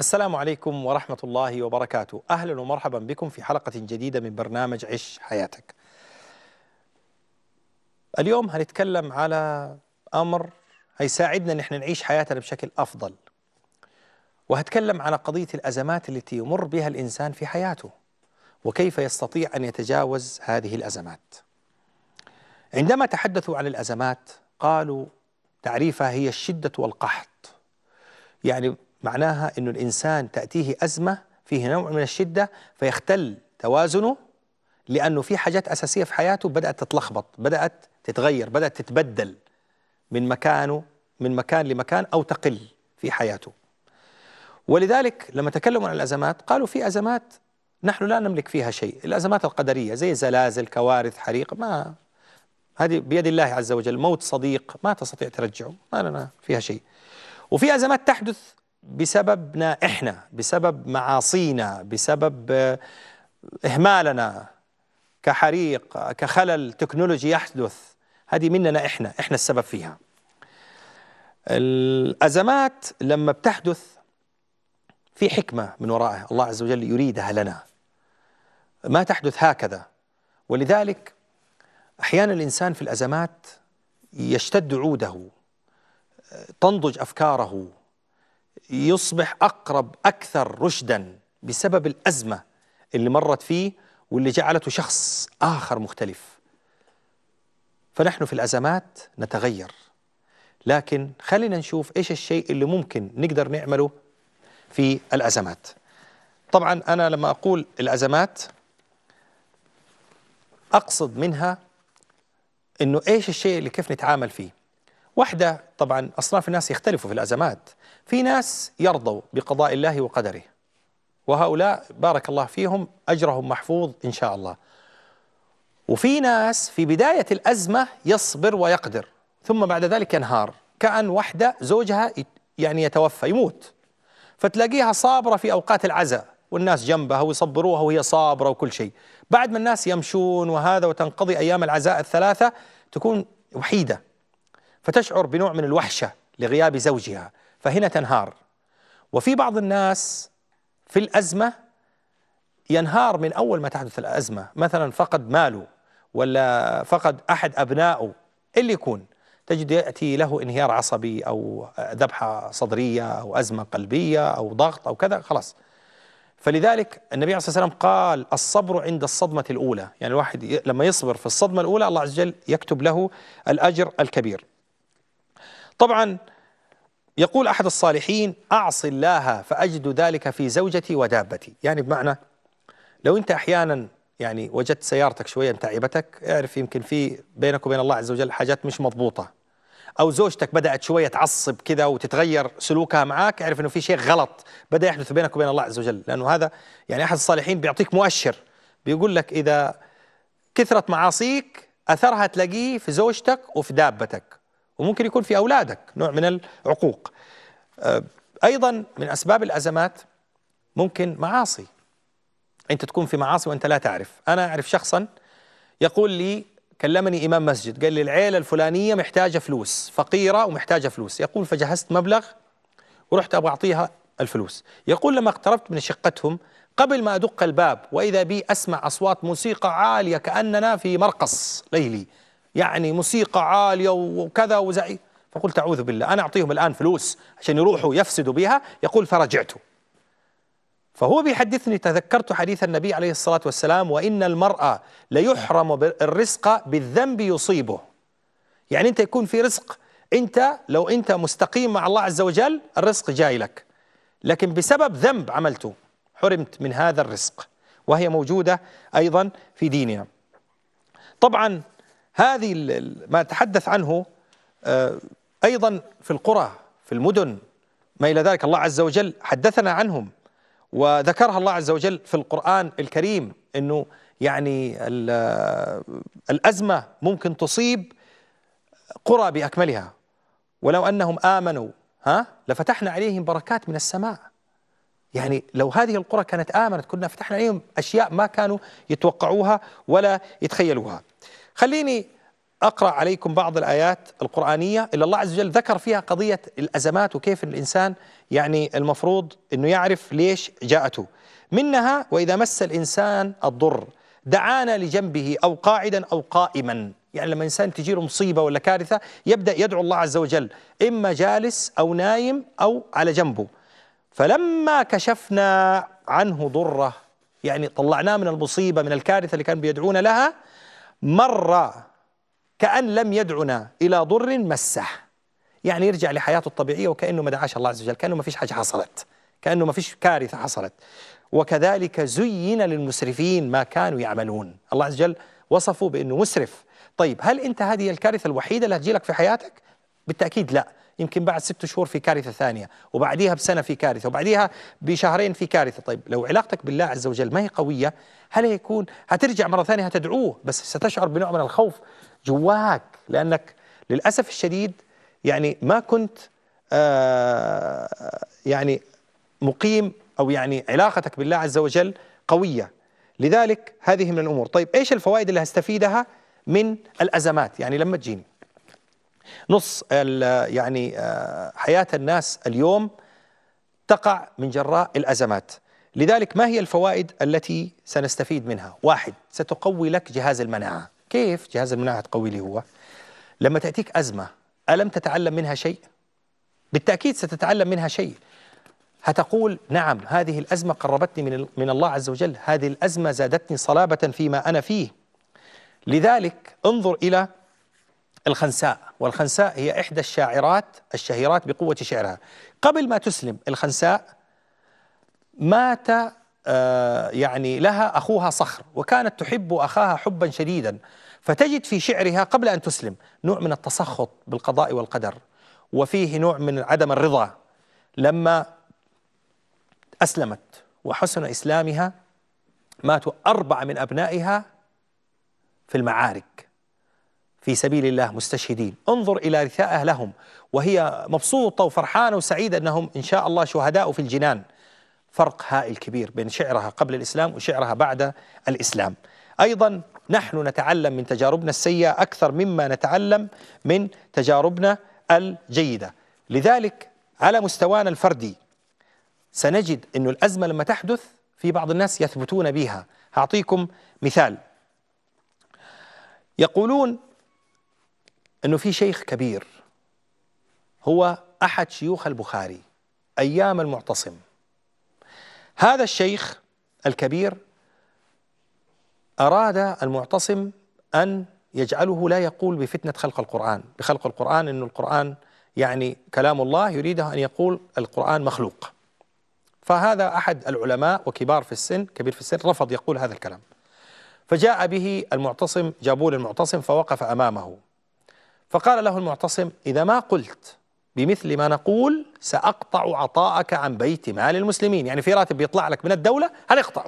السلام عليكم ورحمة الله وبركاته. أهلا ومرحبا بكم في حلقة جديدة من برنامج عش حياتك. اليوم هنتكلم على أمر هيساعدنا أن احنا نعيش حياتنا بشكل أفضل، وهتكلم على قضية الأزمات التي يمر بها الإنسان في حياته وكيف يستطيع أن يتجاوز هذه الأزمات. عندما تحدثوا عن الأزمات قالوا تعريفها هي الشدة والقحط، يعني معناها أن الإنسان تأتيه أزمة فيه نوع من الشدة فيختل توازنه، لأنه في حاجات أساسية في حياته بدأت تتلخبط، بدأت تتغير، بدأت تتبدل من مكان لمكان أو تقل في حياته. ولذلك لما تكلموا عن الأزمات قالوا في أزمات نحن لا نملك فيها شيء، الأزمات القدرية زي زلازل، كوارث، حريق، ما هذه بيد الله عز وجل، موت صديق ما تستطيع ترجعه، ما لنا فيها شيء. وفي أزمات تحدث بسببنا إحنا، بسبب معاصينا، بسبب إهمالنا، كحريق، كخلل تكنولوجي يحدث، هذه مننا إحنا السبب فيها. الأزمات لما بتحدث في حكمة من ورائها، الله عز وجل يريدها لنا، ما تحدث هكذا. ولذلك أحيانا الإنسان في الأزمات يشتد عوده، تنضج أفكاره، يصبح أقرب أكثر رشدا بسبب الأزمة اللي مرت فيه واللي جعلته شخص آخر مختلف. فنحن في الأزمات نتغير، لكن خلينا نشوف إيش الشيء اللي ممكن نقدر نعمله في الأزمات. طبعا أنا لما أقول الأزمات أقصد منها إنه إيش الشيء اللي كيف نتعامل فيه. واحدة، طبعا أصناف الناس يختلفوا في الأزمات، في ناس يرضوا بقضاء الله وقدره، وهؤلاء بارك الله فيهم أجرهم محفوظ إن شاء الله. وفي ناس في بداية الأزمة يصبر ويقدر، ثم بعد ذلك ينهار، كأن واحدة زوجها يعني يتوفى يموت، فتلاقيها صابرة في أوقات العزاء والناس جنبها ويصبروها وهي صابرة وكل شيء. بعد ما الناس يمشون وهذا وتنقضي أيام العزاء الثلاثة تكون وحيدة، فتشعر بنوع من الوحشة لغياب زوجها، فهنا تنهار. وفي بعض الناس في الأزمة ينهار من أول ما تحدث الأزمة، مثلا فقد ماله ولا فقد أحد أبنائه، اللي يكون تجد يأتي له انهيار عصبي أو ذبحة صدرية أو أزمة قلبية أو ضغط أو كذا، خلاص. فلذلك النبي عليه الصلاة والسلام قال الصبر عند الصدمة الأولى، يعني الواحد لما يصبر في الصدمة الأولى الله عز وجل يكتب له الأجر الكبير. طبعا يقول أحد الصالحين أعصي الله فأجد ذلك في زوجتي ودابتي، يعني بمعنى لو أنت أحيانا يعني وجدت سيارتك شوية متعبتك، اعرف يمكن في بينك وبين الله عز وجل حاجات مش مضبوطة، أو زوجتك بدأت شوية تعصب كذا وتتغير سلوكها معك، اعرف أنه في شيء غلط بدأ يحدث بينك وبين الله عز وجل، لأنه هذا يعني أحد الصالحين بيعطيك مؤشر، بيقول لك إذا كثرت معاصيك أثرها تلاقيه في زوجتك وفي دابتك، وممكن يكون في أولادك، نوع من العقوق. أيضا من أسباب الأزمات ممكن معاصي، أنت تكون في معاصي وأنت لا تعرف. أنا أعرف شخصا يقول لي، كلمني إمام مسجد قال لي العيلة الفلانية محتاجة فلوس، فقيرة ومحتاجة فلوس، يقول فجهزت مبلغ ورحت أبغى أعطيها الفلوس. يقول لما اقتربت من شقتهم قبل ما أدق الباب وإذا بي أسمع أصوات موسيقى عالية كأننا في مرقص ليلي، يعني موسيقى عالية وكذا وزعي، فقلت أعوذ بالله، أنا أعطيهم الآن فلوس عشان يروحوا يفسدوا بها؟ يقول فرجعت. فهو بيحدثني تذكرت حديث النبي عليه الصلاة والسلام وإن المرأة ليحرم الرزق بالذنب يصيبه، يعني أنت يكون في رزق، أنت لو أنت مستقيم مع الله عز وجل الرزق جاي لك، لكن بسبب ذنب عملته حرمت من هذا الرزق، وهي موجودة أيضا في ديننا. طبعا هذه ما تحدث عنه أيضا في القرى، في المدن، ما إلى ذلك الله عز وجل حدثنا عنهم وذكرها الله عز وجل في القرآن الكريم، أنه يعني الأزمة ممكن تصيب قرى بأكملها، ولو أنهم آمنوا لفتحنا عليهم بركات من السماء. يعني لو هذه القرى كانت آمنت كنا فتحنا عليهم أشياء ما كانوا يتوقعوها ولا يتخيلوها. خليني أقرأ عليكم بعض الآيات القرآنية اللي الله عز وجل ذكر فيها قضية الأزمات وكيف الإنسان يعني المفروض أنه يعرف ليش جاءته. منها: وإذا مس الإنسان الضر دعانا لجنبه أو قاعدا أو قائما. يعني لما إنسان تجيله مصيبة ولا كارثة يبدأ يدعو الله عز وجل، إما جالس أو نايم أو على جنبه. فلما كشفنا عنه ضره، يعني طلعناه من المصيبة من الكارثة اللي كان بيدعونا لها، مر كأن لم يدعنا إلى ضر مسه، يعني يرجع لحياته الطبيعية وكأنه ما دعاش الله عز وجل، كأنه ما فيش حاجة حصلت، كأنه ما فيش كارثة حصلت. وكذلك زين للمسرفين ما كانوا يعملون. الله عز وجل وصفه بأنه مسرف. طيب هل أنت هذه الكارثة الوحيدة اللي هتجيلك في حياتك؟ بالتأكيد لا، يمكن بعد 6 شهور في كارثة ثانية، وبعديها بسنة في كارثة، وبعديها بشهرين في كارثة. طيب لو علاقتك بالله عز وجل ما هي قوية، هل هيكون هترجع مرة ثانية هتدعوه، بس ستشعر بنوع من الخوف جواك، لأنك للأسف الشديد يعني ما كنت يعني مقيم، أو يعني علاقتك بالله عز وجل قوية. لذلك هذه من الأمور. طيب إيش الفوائد اللي هستفيدها من الأزمات؟ يعني لما تجيني نص يعني حياة الناس اليوم تقع من جراء الأزمات. لذلك ما هي الفوائد التي سنستفيد منها؟ 1: ستقوي لك جهاز المناعة. كيف جهاز المناعة تقوي لي؟ هو لما تأتيك أزمة ألم تتعلم منها شيء؟ بالتأكيد ستتعلم منها شيء. هتقول نعم، هذه الأزمة قربتني من الله عز وجل، هذه الأزمة زادتني صلابة فيما أنا فيه. لذلك انظر إلى الخنساء، والخنساء هي إحدى الشاعرات الشهيرات بقوة شعرها. قبل ما تسلم الخنساء مات يعني لها أخوها صخر، وكانت تحب أخاها حبا شديدا، فتجد في شعرها قبل أن تسلم نوع من التسخط بالقضاء والقدر، وفيه نوع من عدم الرضا. لما أسلمت وحسن إسلامها ماتوا 4 من أبنائها في المعارك في سبيل الله مستشهدين. انظر إلى رثائها لهم وهي مبسوطة وفرحانة وسعيدة أنهم إن شاء الله شهداء في الجنان. فرق هائل كبير بين شعرها قبل الإسلام وشعرها بعد الإسلام. أيضا نحن نتعلم من تجاربنا السيئة أكثر مما نتعلم من تجاربنا الجيدة. لذلك على مستوانا الفردي سنجد أن الأزمة لما تحدث في بعض الناس يثبتون بها. هعطيكم مثال. يقولون أنه في شيخ كبير هو أحد شيوخ البخاري أيام المعتصم. هذا الشيخ الكبير أراد المعتصم أن يجعله لا يقول بفتنة بخلق القرآن، أن القرآن يعني كلام الله، يريده أن يقول القرآن مخلوق. فهذا أحد العلماء وكبير في السن رفض يقول هذا الكلام. فجاء به المعتصم، جابوا المعتصم فوقف أمامه، فقال له المعتصم: إذا ما قلت بمثل ما نقول سأقطع عطاءك عن بيت مال المسلمين. يعني في راتب بيطلع لك من الدولة هنقطعه.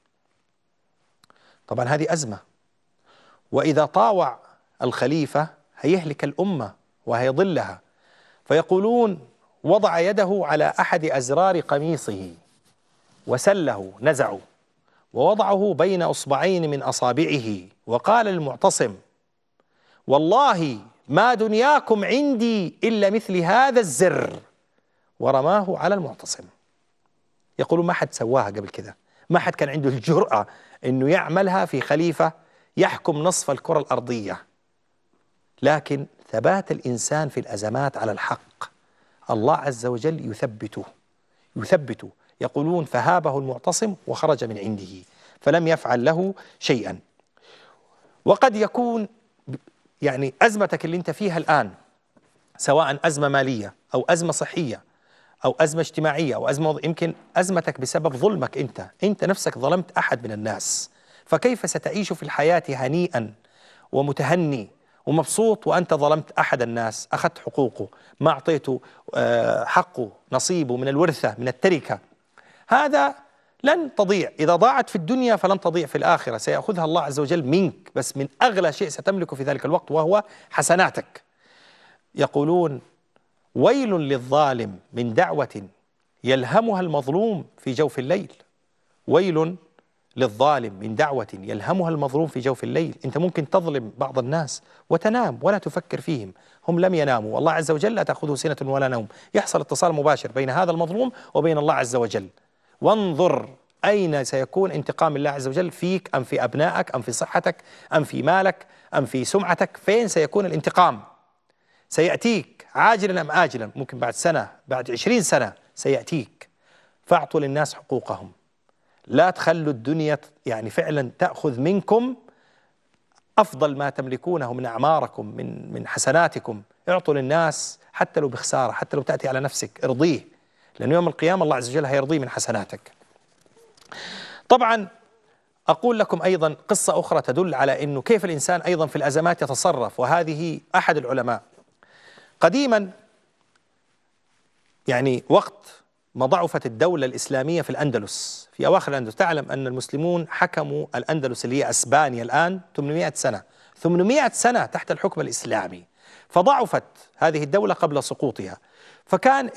طبعا هذه أزمة، وإذا طاوع الخليفة هيهلك الأمة وهيضلها. فيقولون: وضع يده على أحد أزرار قميصه وسله، نزعه ووضعه بين أصبعين من أصابعه، وقال للمعتصم: والله ما دنياكم عندي إلا مثل هذا الزر، ورماه على المعتصم. يقولون ما حد سواها قبل كذا، ما حد كان عنده الجرأة أنه يعملها في خليفة يحكم نصف الكرة الأرضية. لكن ثبات الإنسان في الأزمات على الحق الله عز وجل يثبته. يقولون: فهابه المعتصم وخرج من عنده فلم يفعل له شيئا. وقد يكون يعني أزمتك اللي انت فيها الآن، سواء أزمة مالية أو أزمة صحية أو أزمة اجتماعية أو يمكن أزمتك بسبب ظلمك أنت نفسك ظلمت أحد من الناس. فكيف ستعيش في الحياة هنيئا ومتهني ومبسوط وأنت ظلمت أحد الناس، أخذت حقوقه، ما أعطيته حقه، نصيبه من الورثة من التركة؟ هذا لن تضيع. إذا ضاعت في الدنيا فلن تضيع في الآخرة، سيأخذها الله عز وجل منك، بس من أغلى شيء ستملكه في ذلك الوقت وهو حسناتك. يقولون: ويل للظالم من دعوة يلهمها المظلوم في جوف الليل. ويل للظالم من دعوة يلهمها المظلوم في جوف الليل. أنت ممكن تظلم بعض الناس وتنام ولا تفكر فيهم، هم لم يناموا، والله عز وجل لا تأخذه سنة ولا نوم، يحصل اتصال مباشر بين هذا المظلوم وبين الله عز وجل. وانظر أين سيكون انتقام الله عز وجل، فيك أم في أبنائك أم في صحتك أم في مالك أم في سمعتك؟ فين سيكون الانتقام؟ سيأتيك عاجلا أم آجلا، ممكن بعد سنة، بعد 20 سنة سيأتيك. فاعطوا للناس حقوقهم، لا تخلوا الدنيا يعني فعلا تأخذ منكم أفضل ما تملكونه من أعماركم، من حسناتكم. اعطوا للناس حتى لو بخسارة، حتى لو تأتي على نفسك، ارضيه، لأن يوم القيامة الله عز وجل هيرضيه من حسناتك. طبعا أقول لكم أيضا قصة أخرى تدل على أنه كيف الإنسان أيضا في الأزمات يتصرف، وهذه أحد العلماء قديما، يعني وقت ما ضعفت الدولة الإسلامية في الأندلس، في أواخر الأندلس. تعلم أن المسلمون حكموا الأندلس اللي هي أسبانيا الآن 800 سنة، 800 سنة تحت الحكم الإسلامي، فضعفت هذه الدولة قبل سقوطها. فكان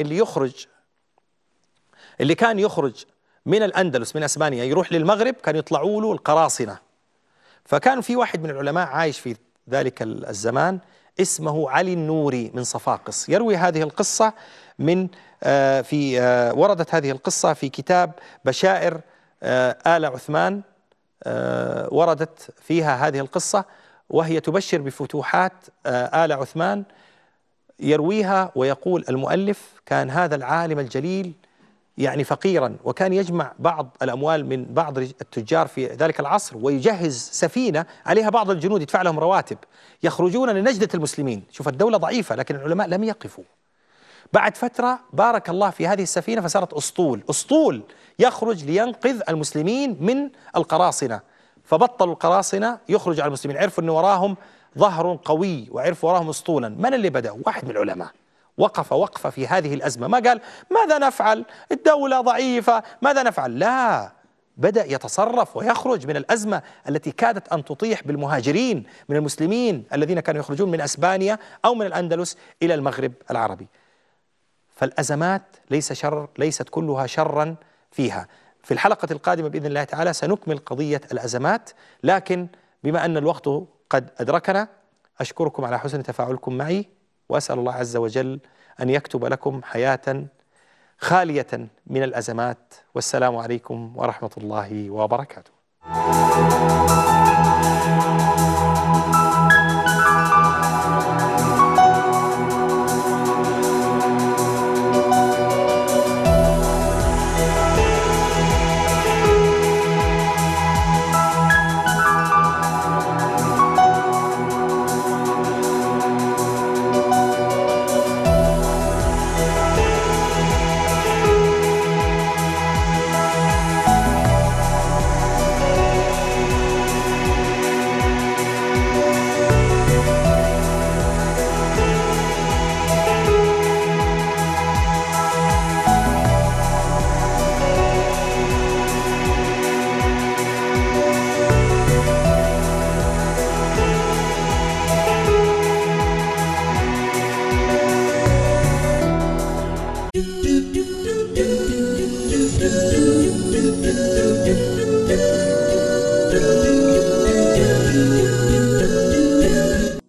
اللي كان يخرج من الأندلس من أسبانيا يروح للمغرب كان يطلعوا له القراصنة. فكان في واحد من العلماء عايش في ذلك الزمان اسمه علي النوري من صفاقس، يروي هذه القصة من وردت هذه القصة في كتاب بشائر آل عثمان، وردت فيها هذه القصة وهي تبشر بفتوحات آل عثمان. يرويها ويقول المؤلف: كان هذا العالم الجليل يعني فقيرا، وكان يجمع بعض الأموال من بعض التجار في ذلك العصر ويجهز سفينة عليها بعض الجنود يدفع لهم رواتب، يخرجون لنجدة المسلمين. شوف الدولة ضعيفة لكن العلماء لم يقفوا. بعد فترة بارك الله في هذه السفينة فصارت أسطول يخرج لينقذ المسلمين من القراصنة، فبطلوا القراصنة يخرج على المسلمين، عرفوا أن وراهم ظهر قوي وعرفوا وراهم أسطولا. من اللي بدأ؟ واحد من العلماء وقفة في هذه الأزمة، ما قال ماذا نفعل، الدولة ضعيفة ماذا نفعل، لا، بدأ يتصرف ويخرج من الأزمة التي كادت أن تطيح بالمهاجرين من المسلمين الذين كانوا يخرجون من أسبانيا أو من الأندلس إلى المغرب العربي. فالأزمات ليست كلها شرا فيها. في الحلقة القادمة بإذن الله تعالى سنكمل قضية الأزمات، لكن بما أن الوقت قد أدركنا أشكركم على حسن تفاعلكم معي، وأسأل الله عز وجل أن يكتب لكم حياة خالية من الأزمات. والسلام عليكم ورحمة الله وبركاته.